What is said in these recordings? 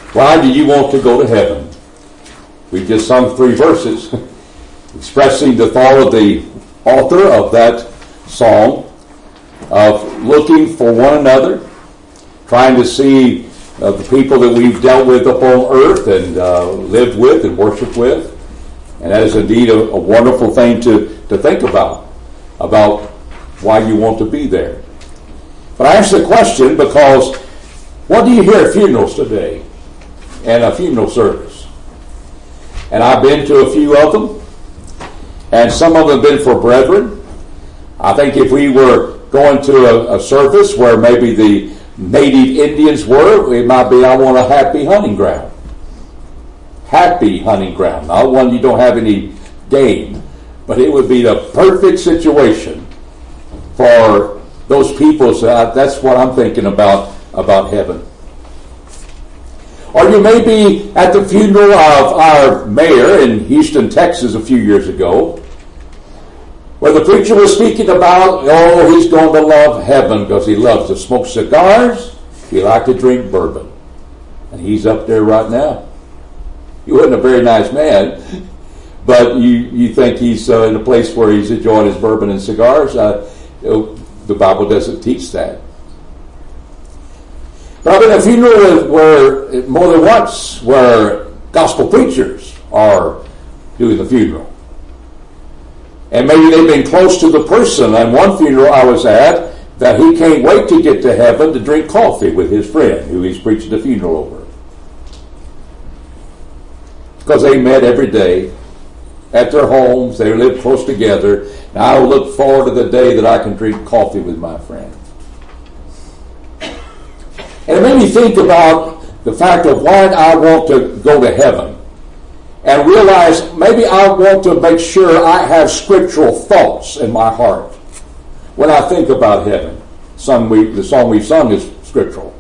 Why do you want to go to heaven? We just sung 3 verses expressing the thought of the author of that song of looking for one another, trying to see the people that we've dealt with upon earth and lived with and worshiped with. And that is indeed a wonderful thing to think about why you want to be there. But I ask the question because what do you hear at funerals today and a funeral service? And I've been to a few of them, and some of them have been for brethren. I think if we were going to a service where maybe the native Indians were, it might be, I want a happy hunting ground. Happy hunting ground. Not one you don't have any game, but it would be the perfect situation for those people. So that's what I'm thinking about heaven. Or you may be at the funeral of our mayor in Houston, Texas a few years ago, where the preacher was speaking about, he's going to love heaven because he loves to smoke cigars, he likes to drink bourbon. And he's up there right now. He wasn't a very nice man, but you think he's in a place where he's enjoying his bourbon and cigars. The Bible doesn't teach that. But I've been at a funeral where more than once where gospel preachers are doing the funeral. And maybe they've been close to the person. And one funeral I was at, that he can't wait to get to heaven to drink coffee with his friend who he's preaching the funeral over. Because they met every day at their homes. They lived close together. And I look forward to the day that I can drink coffee with my friend. And it made me think about the fact of why I want to go to heaven. And realize maybe I want to make sure I have scriptural thoughts in my heart when I think about heaven. The song we've sung is scriptural.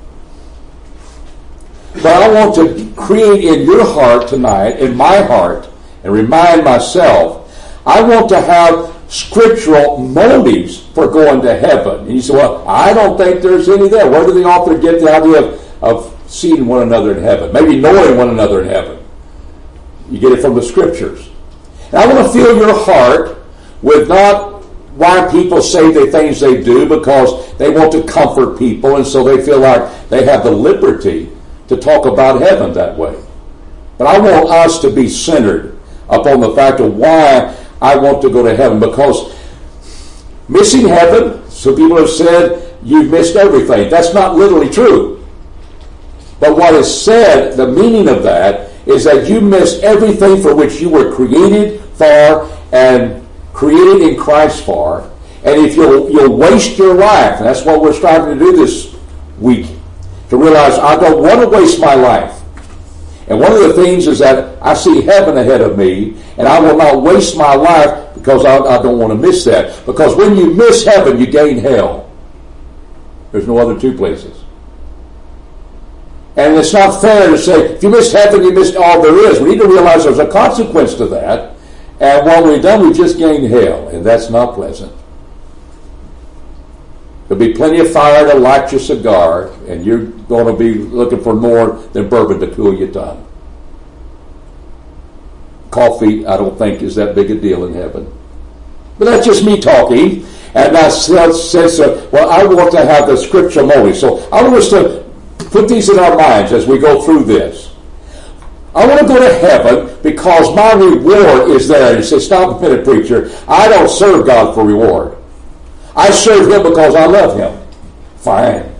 But I want to create in your heart tonight, in my heart, and remind myself, I want to have scriptural motives for going to heaven. And you say, well, I don't think there's any there. Where did the author get the idea of seeing one another in heaven? Maybe knowing one another in heaven. You get it from the scriptures. And I want to fill your heart with not why people say the things they do because they want to comfort people and so they feel like they have the liberty to talk about heaven that way. But I want us to be centered upon the fact of why I want to go to heaven, because missing heaven, some people have said, you've missed everything. That's not literally true. But what is said, the meaning of that, is that you miss everything for which you were created for and created in Christ for. And if you'll waste your life, and that's what we're striving to do this week, to realize I don't want to waste my life. And one of the things is that I see heaven ahead of me, and I will not waste my life because I don't want to miss that. Because when you miss heaven, you gain hell. There's no other two places. And it's not fair to say, if you miss heaven, you missed all there is. We need to realize there's a consequence to that. And what we've done, we just gained hell. And that's not pleasant. There'll be plenty of fire to light your cigar, and you're going to be looking for more than bourbon to cool your tongue. Coffee, I don't think, is that big a deal in heaven. But that's just me talking. And that says, well, I want to have the scriptural motive. So I want us to put these in our minds as we go through this. I want to go to heaven because my reward is there. And you say, stop a minute, preacher. I don't serve God for reward. I serve Him because I love Him. Fine.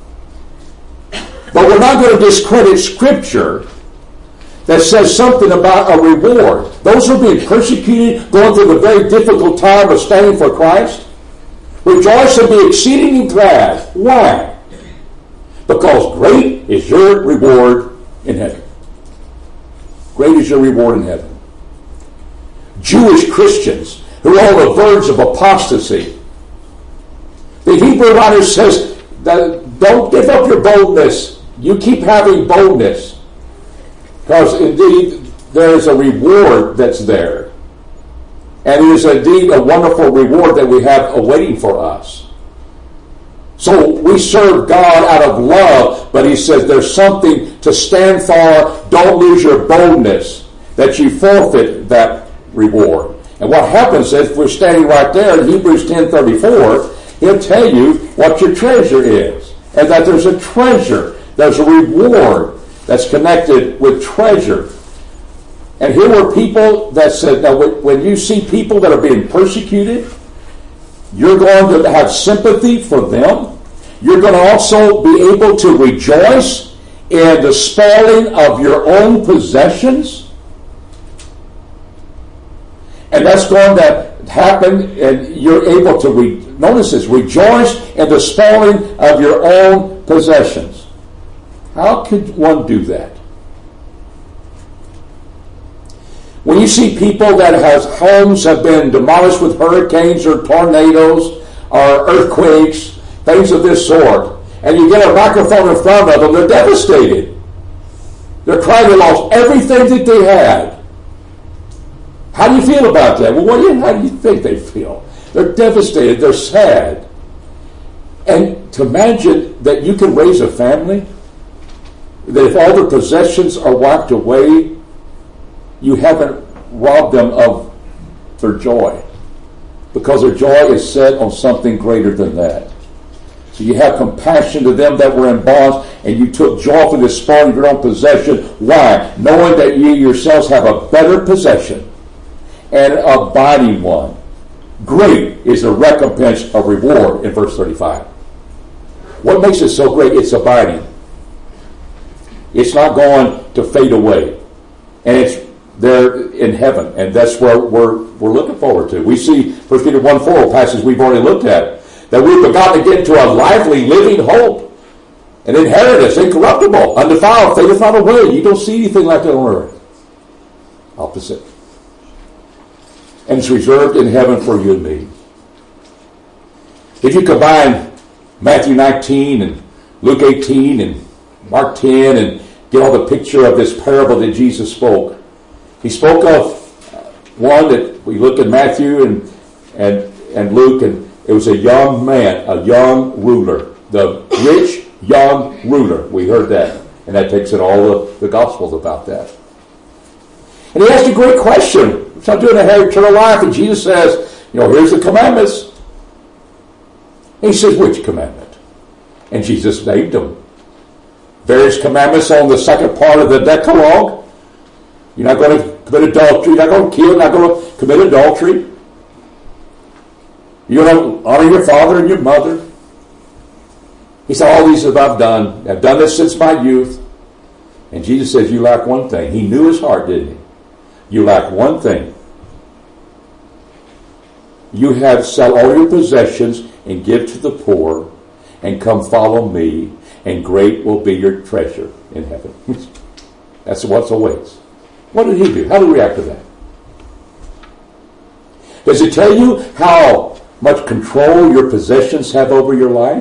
But we're not going to discredit Scripture that says something about a reward. Those who are being persecuted, going through the very difficult time of standing for Christ, rejoice and be exceedingly glad. Why? Because great is your reward in heaven. Great is your reward in heaven. Jewish Christians who are on the verge of apostasy. The Hebrew writer says that don't give up your boldness. You keep having boldness. Because indeed there is a reward that's there. And it is indeed a wonderful reward that we have awaiting for us. So we serve God out of love, but he says there's something to stand for. Don't lose your boldness, that you forfeit that reward. And what happens is, if we're standing right there in Hebrews 10:34, he'll tell you what your treasure is, and that there's a treasure, there's a reward that's connected with treasure. And here were people that said, now when you see people that are being persecuted, you're going to have sympathy for them. You're going to also be able to rejoice in the spoiling of your own possessions. And that's going to happen, and you're able to, notice this, rejoice in the spoiling of your own possessions. How could one do that? When you see people that homes have been demolished with hurricanes or tornadoes or earthquakes, things of this sort, and you get a microphone in front of them, they're devastated. They're crying they lost everything that they had. How do you feel about that? Well, how do you think they feel? They're devastated. They're sad. And to imagine that you can raise a family, that if all their possessions are wiped away, you haven't robbed them of their joy, because their joy is set on something greater than that. So you have compassion to them that were in bonds, and you took joy for the spoil of your own possession. Why? Knowing that you yourselves have a better possession, and an abiding one. Great is the recompense of reward in verse 35. What makes it so great? It's abiding. It's not going to fade away. And it's there in heaven. And that's where we're looking forward to. We see 1 Peter 1:4, a passage we've already looked at, that we've begun to get into a lively, living hope, an inheritance, incorruptible, undefiled, fadeth not away. You don't see anything like that on earth. Opposite. And it's reserved in heaven for you and me. If you combine Matthew 19 and Luke 18 and Mark 10 and get all the picture of this parable that Jesus spoke, he spoke of one that we look at Matthew and Luke, and it was a young man, a young ruler, the rich young ruler. We heard that, and that takes in all the Gospels about that. And he asked a great question. So I'm doing a eternal life, and Jesus says, here's the commandments. And he says, which commandment? And Jesus named them. Various commandments on the second part of the Decalogue. You're not going to commit adultery, you're not going to kill, you're not going to commit adultery. You're going to honor your father and your mother. He said, all these have I done. I've done this since my youth. And Jesus says, you lack one thing. He knew his heart, didn't he? You lack one thing. You have sell all your possessions and give to the poor, and come follow me, and great will be your treasure in heaven. That's what awaits. What did he do? How did he react to that? Does it tell you how much control your possessions have over your life?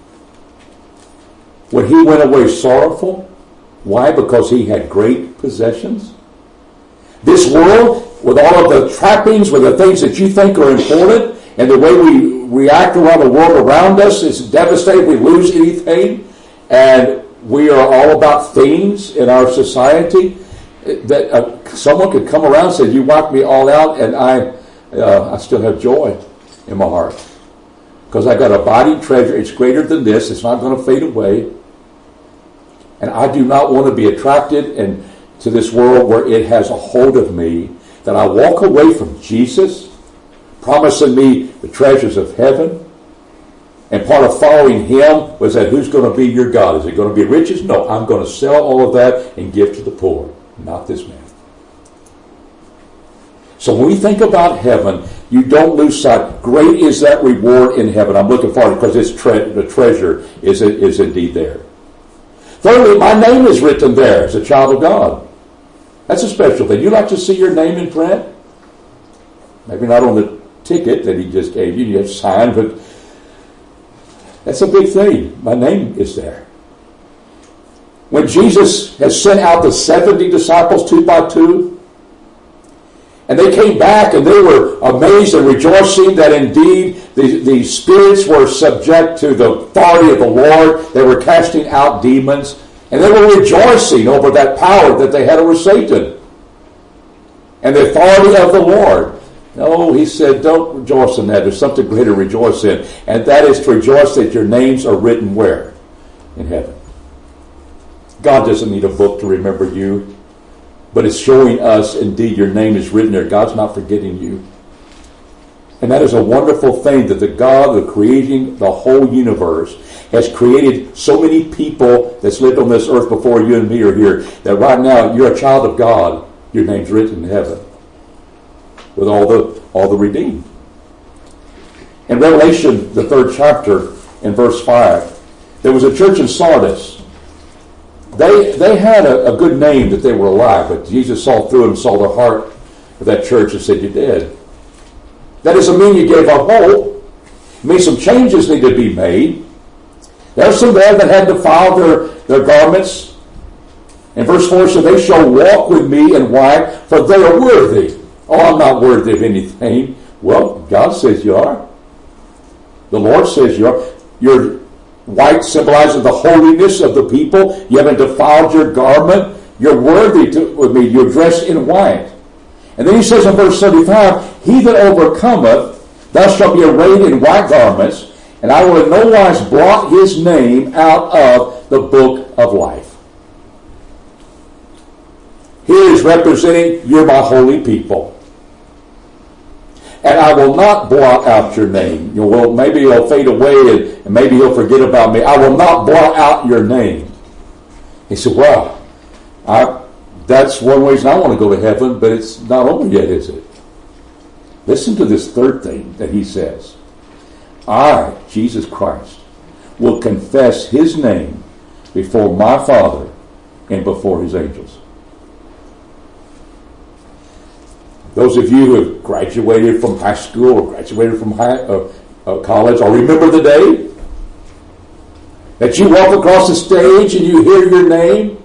When he went away sorrowful, why? Because he had great possessions. This world, with all of the trappings, with the things that you think are important, and the way we react around the world around us is devastating. We lose anything, and we are all about things in our society. That someone could come around and say, you wiped me all out, and I still have joy in my heart. Because I got a abiding treasure. It's greater than this. It's not going to fade away. And I do not want to be attracted to this world where it has a hold of me, that I walk away from Jesus, promising me the treasures of heaven. And part of following him was that, who's going to be your God? Is it going to be riches? No, I'm going to sell all of that and give to the poor. Not this man. So when we think about heaven, you don't lose sight. Great is that reward in heaven. I'm looking forward because the treasure is indeed there. Thirdly, my name is written there as a child of God. That's a special thing. You like to see your name in print? Maybe not on the ticket that he just gave you. You have to sign, but that's a big thing. My name is there. When Jesus has sent out the 70 disciples 2 by 2, And they came back and they were amazed and rejoicing that indeed the spirits were subject to the authority of the Lord. They were casting out demons. And they were rejoicing over that power that they had over Satan and the authority of the Lord. No, he said, don't rejoice in that. There's something greater to rejoice in. And that is to rejoice that your names are written where? In heaven. God doesn't need a book to remember you. But it's showing us, indeed, your name is written there. God's not forgetting you. And that is a wonderful thing that the God of creating the whole universe has created so many people that's lived on this earth before you and me are here, that right now you're a child of God. Your name's written in heaven with all the redeemed. In Revelation, the 3rd chapter, in verse 5, there was a church in Sardis. They had a good name that they were alive, but Jesus saw through them, saw the heart of that church and said, you're dead. That doesn't mean you gave up hope. It means some changes need to be made. There's some there that had defiled their garments. In verse 4, so they shall walk with me in white, for they are worthy. Oh, I'm not worthy of anything. Well, God says you are. The Lord says you are. Your white symbolizes the holiness of the people. You haven't defiled your garment. You're worthy with me. You're dressed in white. And then he says in verse 35, he that overcometh, thou shalt be arrayed in white garments, and I will in no wise blot his name out of the book of life. Here is representing, you're my holy people. And I will not blot out your name. Well, maybe it'll fade away and maybe he'll forget about me. I will not blot out your name. He said, well, that's one reason I want to go to heaven, but it's not over yet, is it? Listen to this third thing that he says. I, Jesus Christ, will confess his name before my Father and before his angels. Those of you who have graduated from high school or graduated from college, or remember the day that you walk across the stage and you hear your name.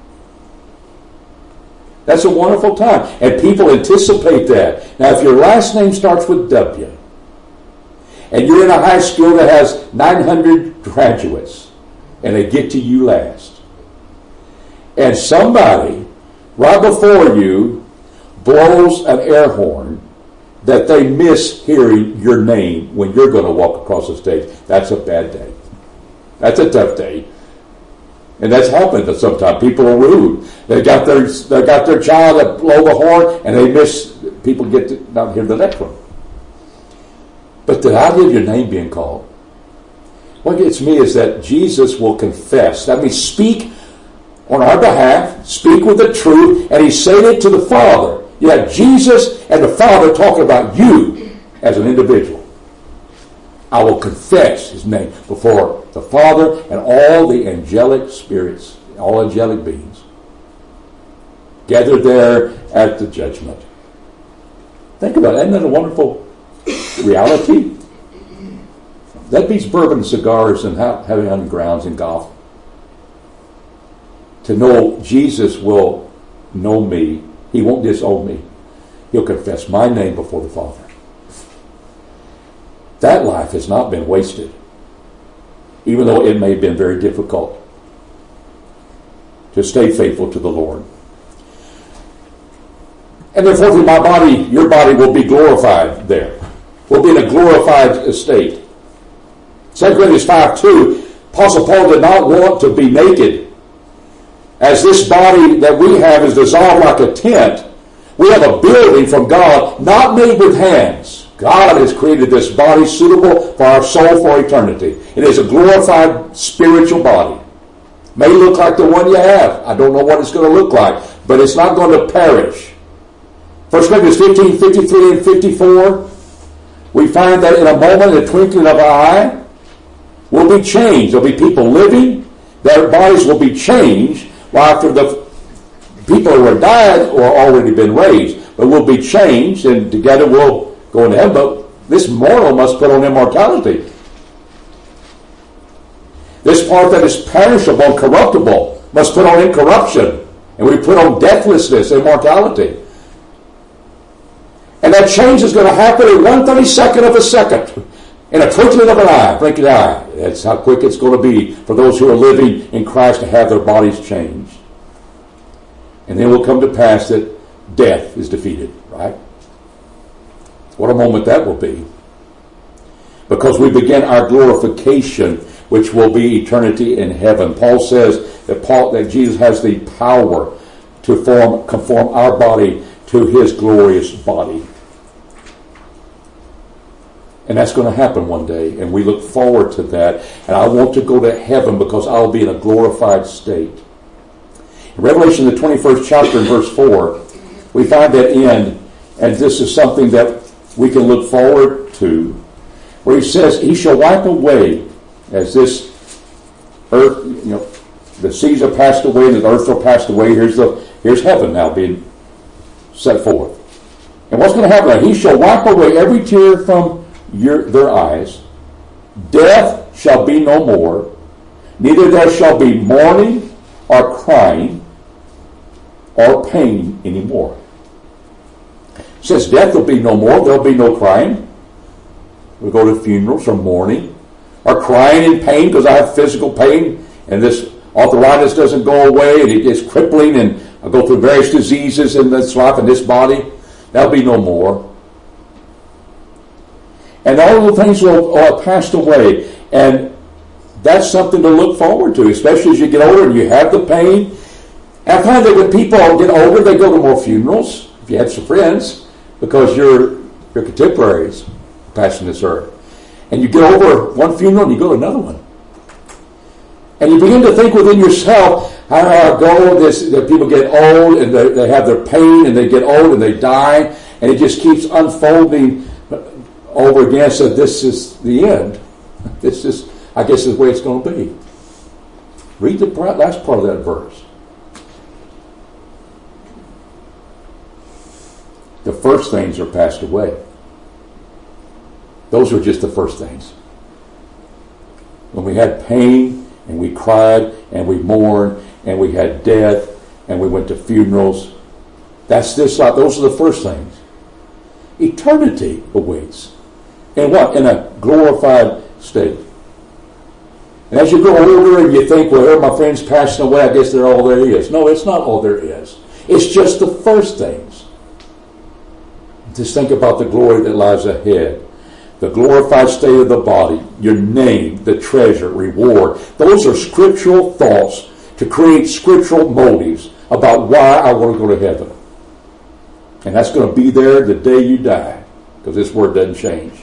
That's a wonderful time. And people anticipate that. Now, if your last name starts with W, and you're in a high school that has 900 graduates, and they get to you last, and somebody right before you blows an air horn that they miss hearing your name when you're going to walk across the stage, that's a bad day. That's a tough day. And that's happened to sometimes. People are rude. They got their child that blow the horn and they miss, people get to not hear the next one. But the idea of your name being called, what gets me is that Jesus will confess. That means speak on our behalf, speak with the truth, and he's saying it to the Father. You have Jesus and the Father talking about you as an individual. I will confess his name before the Father and all the angelic spirits, all angelic beings, gathered there at the judgment. Think about it. Isn't that a wonderful reality? That beats bourbon and cigars and having on grounds and golf. To know Jesus will know me. He won't disown me. He'll confess my name before the Father. That life has not been wasted, even though it may have been very difficult to stay faithful to the Lord. And then fourthly, my body, your body will be glorified there. We'll be in a glorified state. 2 Corinthians 5:2, Apostle Paul did not want to be naked. As this body that we have is dissolved like a tent, we have a building from God, not made with hands. God has created this body suitable for our soul for eternity. It is a glorified spiritual body. May look like the one you have. I don't know what it's going to look like, but it's not going to perish. 1 Corinthians 15, 53 and 54, we find that in a moment, in the twinkling of an eye, we'll be changed. There'll be people living. Their bodies will be changed. While after the people who have died or already been raised, but we'll be changed, and together we'll go into heaven. But this mortal must put on immortality. This part that is perishable and corruptible must put on incorruption, and we put on deathlessness, immortality. And that change is going to happen in 1/32 of a second. In a twinkling of an eye, blink of an eye. That's how quick it's going to be for those who are living in Christ to have their bodies changed. And then it will come to pass that death is defeated, right? What a moment that will be. Because we begin our glorification, which will be eternity in heaven. Paul says that Jesus has the power to conform our body to his glorious body. And that's going to happen one day, and we look forward to that. And I want to go to heaven because I'll be in a glorified state. In Revelation, the 21st chapter, in verse 4, we find that end, and this is something that we can look forward to, where he says, he shall wipe away, as this earth, the seas are passed away, and the earth are passed away. Here's heaven now being set forth. And what's going to happen now? He shall wipe away every tear from their eyes. Death shall be no more, neither there shall be mourning or crying or pain anymore. It says death will be no more. There'll be no crying. We go to funerals or mourning or crying in pain because I have physical pain and this arthritis doesn't go away and it is crippling and I go through various diseases in this life and this body. That'll be no more. And all the things will have passed away. And that's something to look forward to, especially as you get older and you have the pain. And I find that when people get older, they go to more funerals, if you had some friends, because your contemporaries passing this earth. And you get over one funeral and you go to another one. And you begin to think within yourself, how I go, that people get old and they have their pain and they get old and they die. And it just keeps unfolding over again, so this is the end. This is, I guess, is the way it's going to be. Read the last part of that verse. The first things are passed away. Those are just the first things. When we had pain, and we cried, and we mourned, and we had death, and we went to funerals, those are the first things. Eternity awaits. In what? In a glorified state. And as you grow older and you think, well, my friend's passing away, I guess they're all there is. No, it's not all there is. It's just the first things. Just think about the glory that lies ahead. The glorified state of the body, your name, the treasure, reward. Those are scriptural thoughts to create scriptural motives about why I want to go to heaven. And that's going to be there the day you die, because this word doesn't change.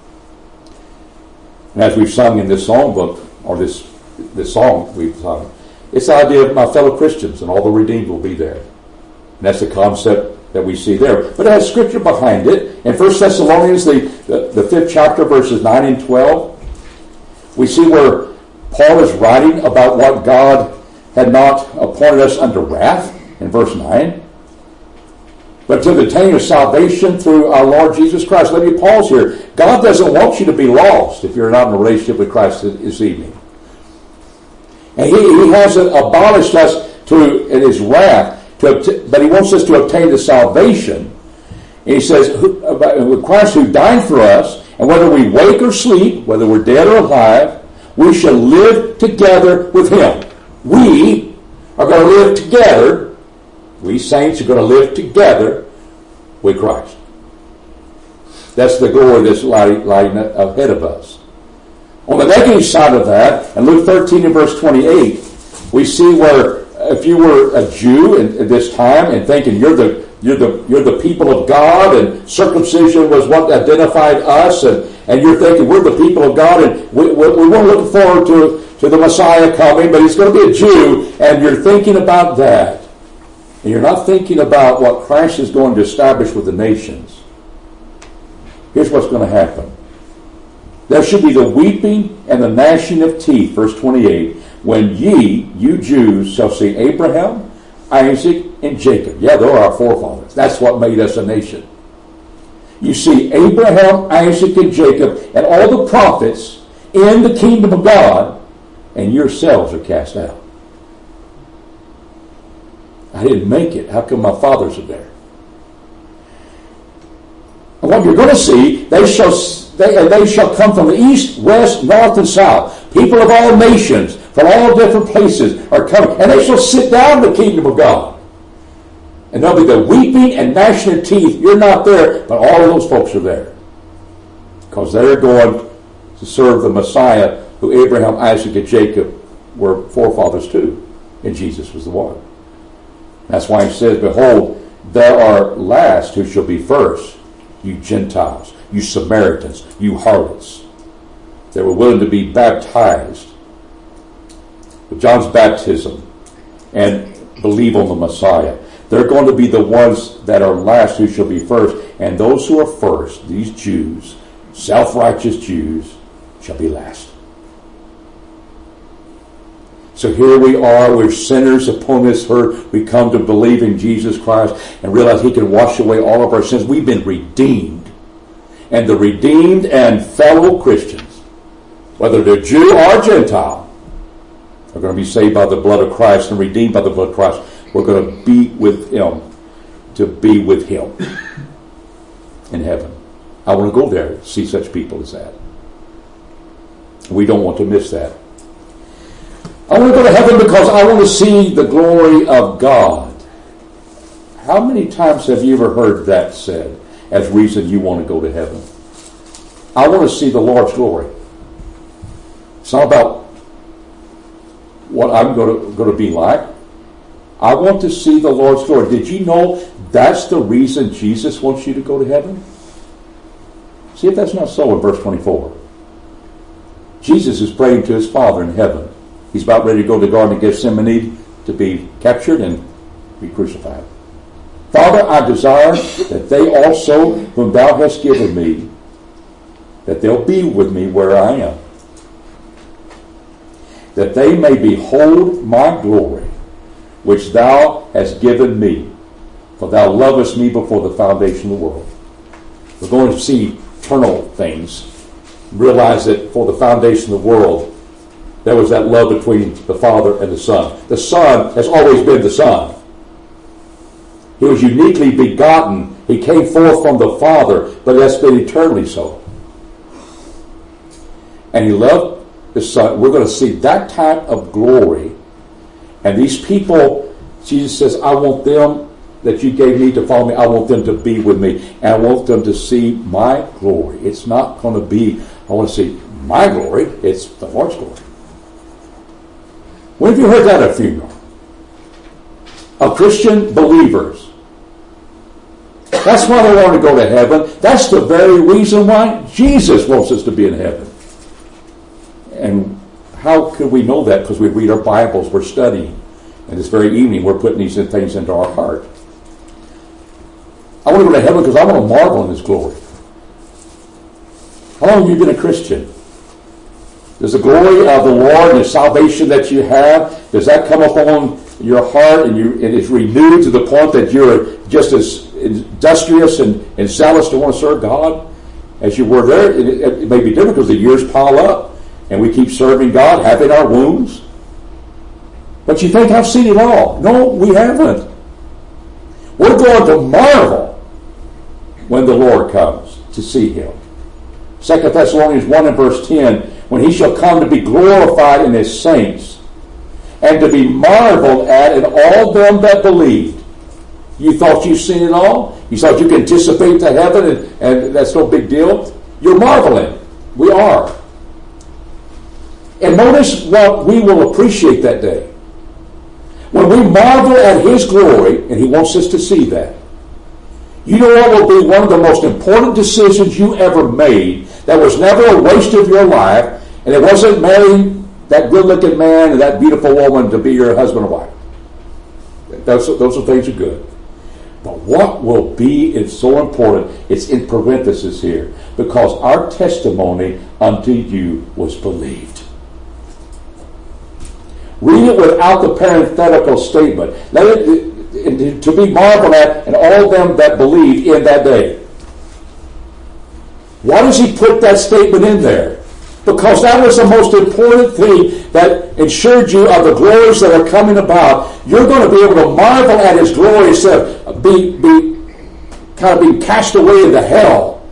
And as we've sung in this songbook, or this song we've sung, it's the idea of my fellow Christians and all the redeemed will be there. And that's the concept that we see there. But it has scripture behind it. In 1 Thessalonians, the 5th chapter, verses 9 and 12, we see where Paul is writing about what God had not appointed us unto wrath, in verse 9, but to the obtaining of salvation through our Lord Jesus Christ. Let me pause here. God doesn't want you to be lost if you're not in a relationship with Christ this evening. And He hasn't abolished us in His wrath, but He wants us to obtain the salvation. And He says, with Christ who died for us, and whether we wake or sleep, whether we're dead or alive, we shall live together with Him. We are going to live together. We saints are going to live together with Christ. That's the glory that's lying ahead of us. On the negative side of that, in Luke 13 and verse 28, we see where if you were a Jew at this time and thinking you're the people of God and circumcision was what identified us and you're thinking we're the people of God and we weren't looking forward to the Messiah coming, but He's going to be a Jew, and you're thinking about that. And you're not thinking about what Christ is going to establish with the nations. Here's what's going to happen. There should be the weeping and the gnashing of teeth, verse 28, when you Jews, shall see Abraham, Isaac, and Jacob. Yeah, they're our forefathers. That's what made us a nation. You see Abraham, Isaac, and Jacob, and all the prophets in the kingdom of God, and yourselves are cast out. I didn't make it. How come my fathers are there? And what you're going to see, they shall come from the east, west, north, and south. People of all nations, from all different places are coming. And they shall sit down in the kingdom of God. And there'll be the weeping and gnashing of teeth. You're not there, but all of those folks are there. Because they're going to serve the Messiah who Abraham, Isaac, and Jacob were forefathers to. And Jesus was the one. That's why he says, behold, there are last who shall be first. You Gentiles, you Samaritans, you harlots, that were willing to be baptized with John's baptism and believe on the Messiah. They're going to be the ones that are last who shall be first. And those who are first, these Jews, self-righteous Jews, shall be last. So here we are, we're sinners upon this earth. We come to believe in Jesus Christ and realize he can wash away all of our sins. We've been redeemed. And the redeemed and fellow Christians, whether they're Jew or Gentile, are going to be saved by the blood of Christ and redeemed by the blood of Christ. We're going to be with him, to be with him in heaven. I want to go there to see such people as that. We don't want to miss that. I want to go to heaven because I want to see the glory of God. How many times have you ever heard that said as reason you want to go to heaven? I want to see the Lord's glory. It's not about what I'm going to be like. I want to see the Lord's glory. Did you know that's the reason Jesus wants you to go to heaven? See if that's not so in verse 24. Jesus is praying to his Father in heaven. He's about ready to go to the Garden of Gethsemane to be captured and be crucified. Father, I desire that they also, whom thou hast given me, that they'll be with me where I am, that they may behold my glory, which thou hast given me, for thou lovest me before the foundation of the world. We're going to see eternal things. Realize that for the foundation of the world, there was that love between the Father and the Son. The Son has always been the Son. He was uniquely begotten. He came forth from the Father, but that's been eternally so. And he loved the Son. We're going to see that type of glory. And these people, Jesus says, I want them that you gave me to follow me. I want them to be with me. And I want them to see my glory. It's not going to be, I want to see my glory. It's the Lord's glory. When have you heard that at a funeral? Of Christian believers. That's why they want to go to heaven. That's the very reason why Jesus wants us to be in heaven. And how could we know that? Because we read our Bibles, we're studying. And this very evening we're putting these things into our heart. I want to go to heaven because I want to marvel in his glory. How long have you been a Christian? Does the glory of the Lord and the salvation that you have, does that come upon your heart and it is renewed to the point that you're just as industrious and zealous to want to serve God as you were there? It may be different because the years pile up and we keep serving God, having our wounds. But you think, I've seen it all. No, we haven't. We're going to marvel when the Lord comes to see him. 2 Thessalonians 1 and verse 10, when he shall come to be glorified in his saints, and to be marveled at in all them that believed. You thought you've seen it all? You thought you could anticipate to heaven and that's no big deal? You're marveling. We are. And notice what we will appreciate that day. When we marvel at his glory, and he wants us to see that, you know what will be one of the most important decisions you ever made that was never a waste of your life, and it wasn't marrying that good-looking man and that beautiful woman to be your husband or wife. Those are things are good. But what will be is so important, it's in parenthesis here, because our testimony unto you was believed. Read it without the parenthetical statement. Let it to be marveled at and all them that believe in that day. Why does he put that statement in there? Because that was the most important thing that ensured you of the glories that are coming about. You're going to be able to marvel at his glory instead of be kind of being cast away into hell.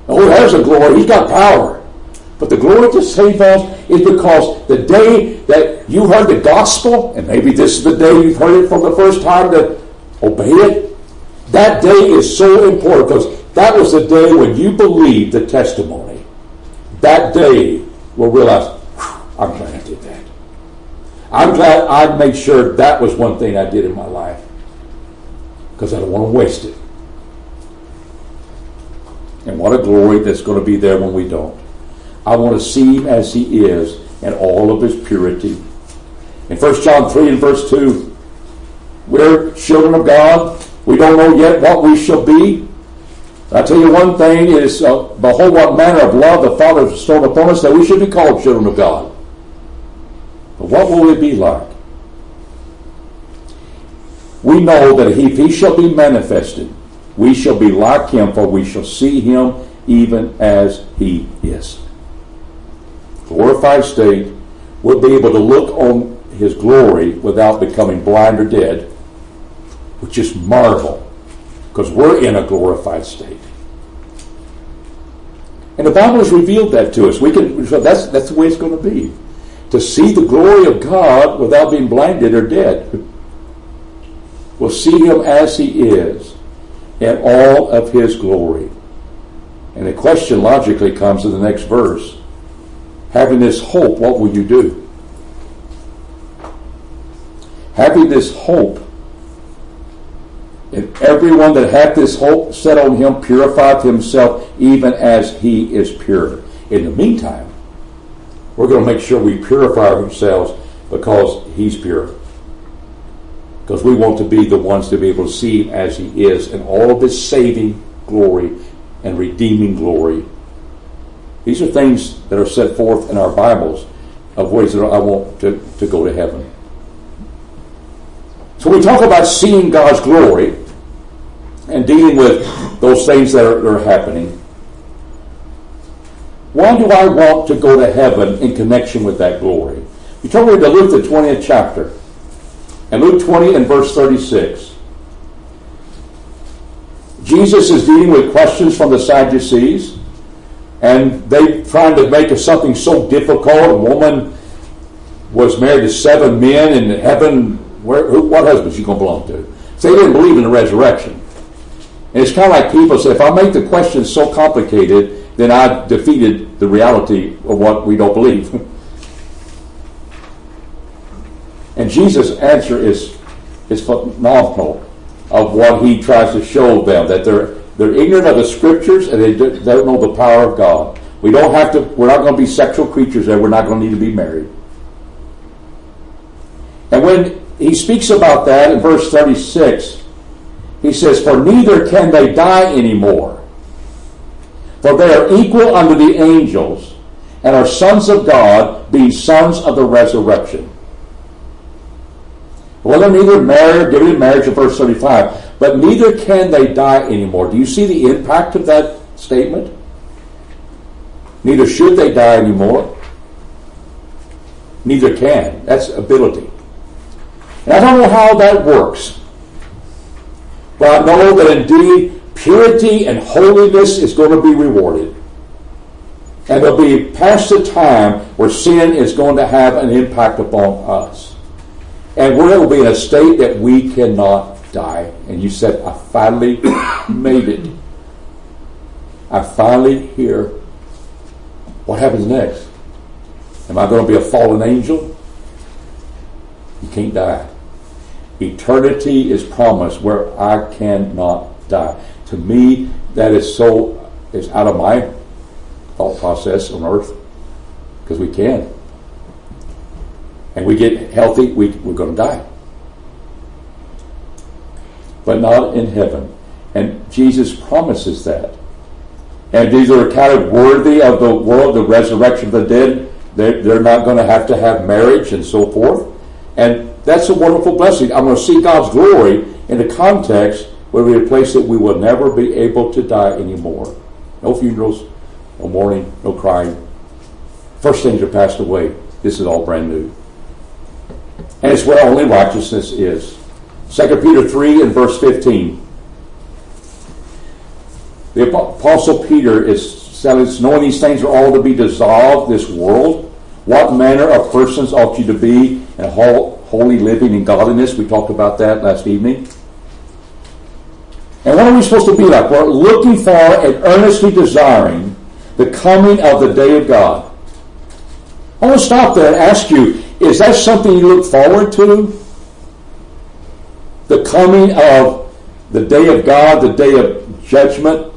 Oh, there's a glory. He's got power. But the glory to save us is because the day that you heard the gospel, and maybe this is the day you've heard it for the first time, to obey it, that day is so important because that was the day when you believed the testimony. That day we'll realize, I'm glad I did that. I'm glad I made sure that was one thing I did in my life because I don't want to waste it. And what a glory that's going to be there when we don't. I want to see him as he is in all of his purity. In 1 John 3 and verse 2, we're children of God. We don't know yet what we shall be. I tell you one thing is, behold what manner of love the Father has bestowed upon us that we should be called children of God. But what will we be like? We know that if he shall be manifested, we shall be like him, for we shall see him even as he is. Glorified state, we'll be able to look on his glory without becoming blind or dead, which is marvel, because we're in a glorified state. And the Bible has revealed that to us. So that's the way it's going to be. To see the glory of God without being blinded or dead. We'll see him as he is in all of his glory. And the question logically comes in the next verse. Having this hope, what will you do? Having this hope, and everyone that hath this hope set on him purifieth himself even as he is pure. In the meantime, we're going to make sure we purify ourselves because he's pure. Because we want to be the ones to be able to see him as he is in all of his saving glory and redeeming glory. These are things that are set forth in our Bibles of ways that I want to go to heaven. So we talk about seeing God's glory and dealing with those things that are happening. Why do I want to go to heaven in connection with that glory? You turn me to Luke the 20th chapter. And Luke 20 and verse 36. Jesus is dealing with questions from the Sadducees. And they trying to make something so difficult. A woman was married to 7 men in heaven. What husband is she going to belong to? So they didn't believe in the resurrection. And it's kind of like people say, if I make the questions so complicated, then I defeated the reality of what we don't believe. And Jesus' answer is phenomenal of what he tries to show them, that they're ignorant of the scriptures and they don't know the power of God. We're not going to be sexual creatures there. We're not going to need to be married. And when he speaks about that in verse 36, he says, for neither can they die anymore, for they are equal unto the angels, and are sons of God, being sons of the resurrection. Well, they're neither married, given in marriage in verse 35, but neither can they die anymore. Do you see the impact of that statement? Neither should they die anymore. Neither can. That's ability. And I don't know how that works. But I know that indeed purity and holiness is going to be rewarded. And there'll be past the time where sin is going to have an impact upon us. And we're going to be in a state that we cannot die. And you said, I finally made it. I finally hear. What happens next? Am I going to be a fallen angel? You can't die. Eternity is promised where I cannot die. To me, that is out of my thought process on earth. Because we can. And we get healthy, we're going to die. But not in heaven. And Jesus promises that. And these are kind of worthy of the world, the resurrection of the dead. They're not going to have marriage and so forth. And that's a wonderful blessing. I'm going to see God's glory in the context where we're in a place that we will never be able to die anymore. No funerals, no mourning, no crying. First things are passed away. This is all brand new. And it's where only righteousness is. 2 Peter 3 and verse 15. The Apostle Peter is knowing these things are all to be dissolved, this world. What manner of persons ought you to be in holy living and godliness? We talked about that last evening. And what are we supposed to be like? We're looking for and earnestly desiring the coming of the day of God. I want to stop there and ask you, is that something you look forward to? The coming of the day of God, the day of judgment?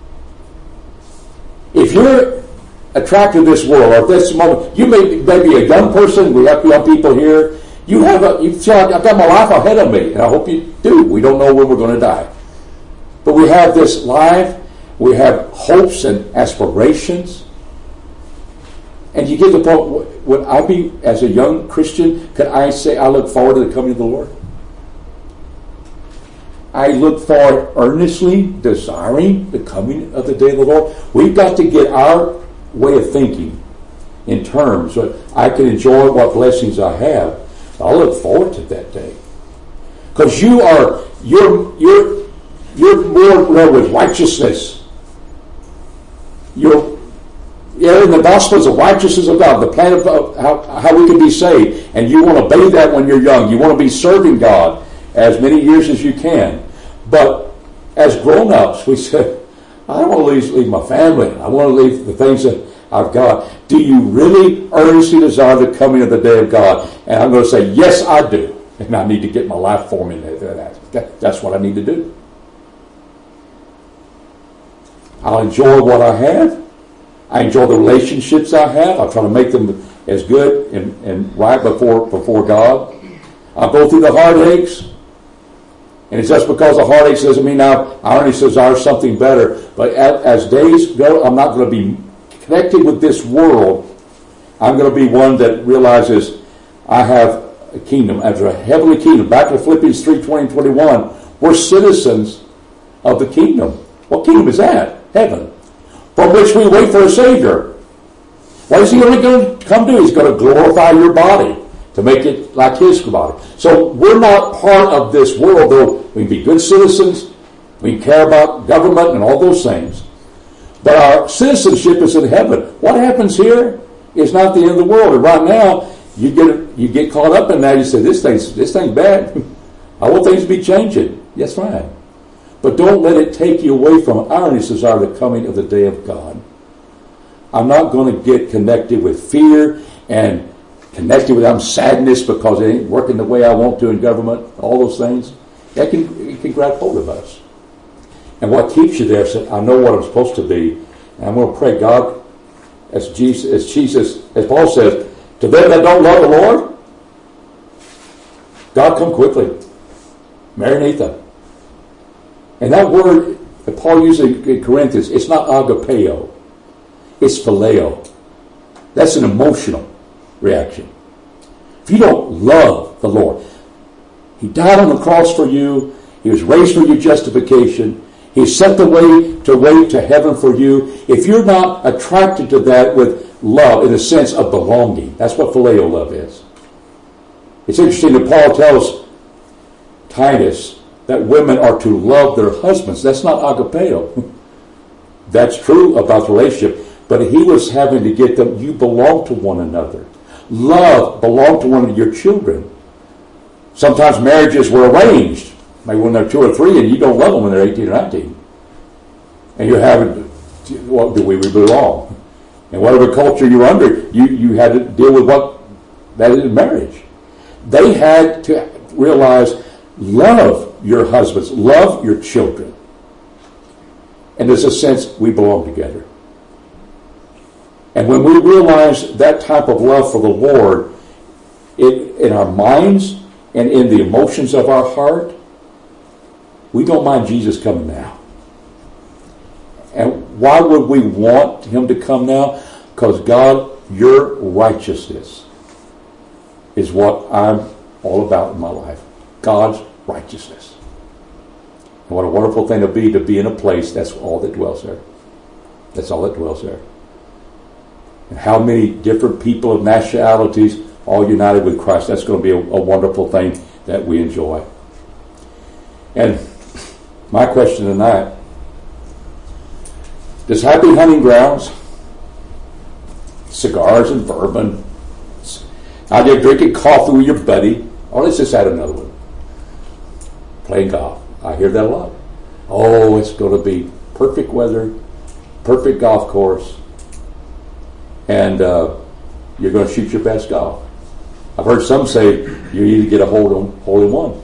If you're attracted to this world, or at this moment, you may be a young person, we have young people here, you feel like I've got my life ahead of me, and I hope you do. We don't know when we're going to die. But we have this life, we have hopes and aspirations. And you get to the point, would I be, as a young Christian, could I say I look forward to the coming of the Lord? I look forward earnestly, desiring the coming of the day of the Lord. We've got to get our way of thinking in terms of I can enjoy what blessings I have. I'll look forward to that day. Because you're more well with righteousness. You're in the gospels of righteousness of God, the plan of how we can be saved. And you want to obey that when you're young. You want to be serving God as many years as you can. But as grown-ups, we say, I don't want to leave my family. I want to leave the things that I've got. Do you really earnestly desire the coming of the day of God? And I'm going to say, yes, I do. And I need to get my life forming. That's what I need to do. I'll enjoy what I have. I enjoy the relationships I have. I'll try to make them as good and right before God. I'll go through the heartaches. And it's just because of heartaches doesn't mean I already desire something better. But as days go, I'm not going to be connected with this world. I'm going to be one that realizes I have a kingdom, after a heavenly kingdom. Back to Philippians 3:20 and 21. We're citizens of the kingdom. What kingdom is that? Heaven. From which we wait for a Savior. What is He going to come do? He's going to glorify your body to make it like His body. So we're not part of this world, though we can be good citizens. We can care about government and all those things. But our citizenship is in heaven. What happens here is not the end of the world. And right now, you get caught up in that. You say, this thing's bad. I want things to be changing. Yes, fine. But don't let it take you away from our desire the coming of the day of God. I'm not going to get connected with fear and connected with sadness because it ain't working the way I want to in government. All those things. It can grab hold of us. And what keeps you there, I know what I'm supposed to be. And I'm going to pray, God, as Paul says, to them that don't love the Lord, God, come quickly. Maranatha. And that word that Paul uses in Corinthians, it's not agapeo. It's phileo. That's an emotional reaction. If you don't love the Lord, He died on the cross for you. He was raised for your justification. He set the way to heaven for you. If you're not attracted to that with love in the sense of belonging, that's what phileo love is. It's interesting that Paul tells Titus that women are to love their husbands. That's not agapeo. That's true about the relationship. But he was having to get them, you belong to one another. Love belong to one of your children. Sometimes marriages were arranged. Maybe when they're 2 or 3 and you don't love them when they're 18 or 19. And you're having, well, do we belong? And whatever culture you're under, you had to deal with what that is marriage. They had to realize, love your husbands, love your children. And there's a sense we belong together. And when we realize that type of love for the Lord in our minds and in the emotions of our heart, we don't mind Jesus coming now. And why would we want Him to come now? Because God, your righteousness is what I'm all about in my life. God's righteousness. And what a wonderful thing to be in a place that's all that dwells there. That's all that dwells there. And how many different people of nationalities all united with Christ. That's going to be a wonderful thing that we enjoy. And my question tonight, Does happy hunting grounds, cigars and bourbon, out there drinking coffee with your buddy, or let's just add another one, playing golf. I hear that a lot. Oh, it's going to be perfect weather, perfect golf course, and you're going to shoot your best golf. I've heard some say you need to get a hole-in-one.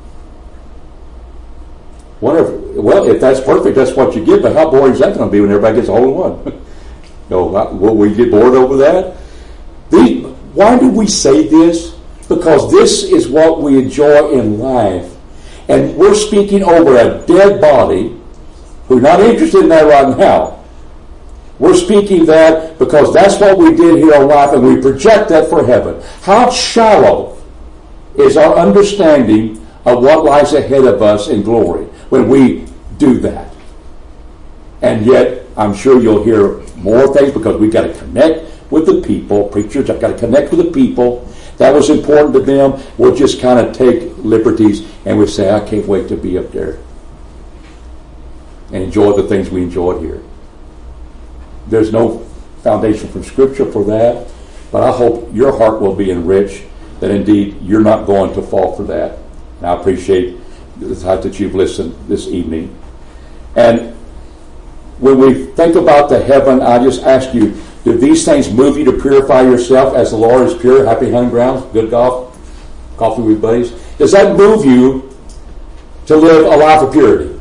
Well, if that's perfect, that's what you get, but how boring is that going to be when everybody gets a hole-in-one? Will we get bored over that? Why do we say this? Because this is what we enjoy in life. And we're speaking over a dead body who's not interested in that right now. We're speaking that because that's what we did here on life, and we project that for heaven. How shallow is our understanding of what lies ahead of us in glory when we do that? And yet, I'm sure you'll hear more things because we've got to connect with the people. Preachers have got to connect with the people. That was important to them. We'll just kind of take liberties and we say, I can't wait to be up there and enjoy the things we enjoyed here. There's no foundation from Scripture for that, but I hope your heart will be enriched, that indeed you're not going to fall for that. And I appreciate the fact that you've listened this evening. And when we think about the heaven, I just ask you, do these things move you to purify yourself as the Lord is pure? Happy hunting grounds, good golf, coffee with buddies. Does that move you to live a life of purity?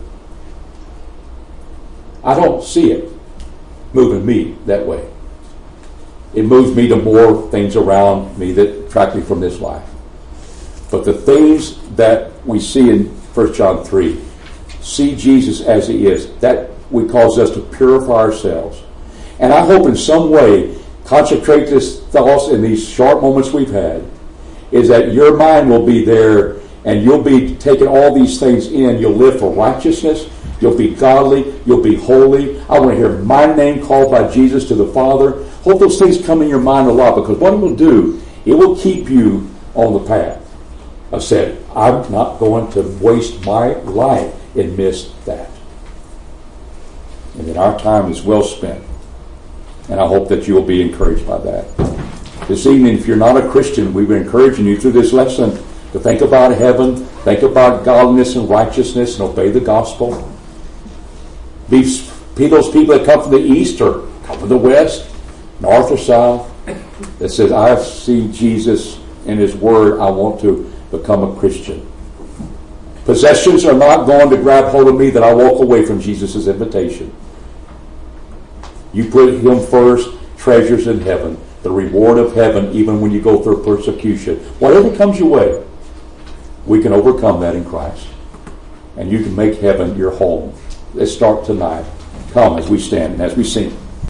I don't see it moving me that way. It moves me to more things around me that attract me from this life. But the things that we see in 1 John 3, see Jesus as he is, that we cause us to purify ourselves. And I hope in some way, concentrate this thoughts in these short moments we've had, is that your mind will be there and you'll be taking all these things in. You'll live for righteousness. You'll be godly. You'll be holy. I want to hear my name called by Jesus to the Father. Hope those things come in your mind a lot, because what it will do, it will keep you on the path. I said, I'm not going to waste my life and miss that. And that our time is well spent. And I hope that you'll be encouraged by that. This evening, if you're not a Christian, we've been encouraging you through this lesson to think about heaven, think about godliness and righteousness, and obey the gospel. Be those people that come from the east or come from the west, north or south, that says, I have seen Jesus in his word, I want to become a Christian. Possessions are not going to grab hold of me that I walk away from Jesus' invitation. You put him first, treasures in heaven, the reward of heaven, even when you go through persecution. Whatever comes your way, we can overcome that in Christ. And you can make heaven your home. Let's start tonight. Come as we stand and as we sing.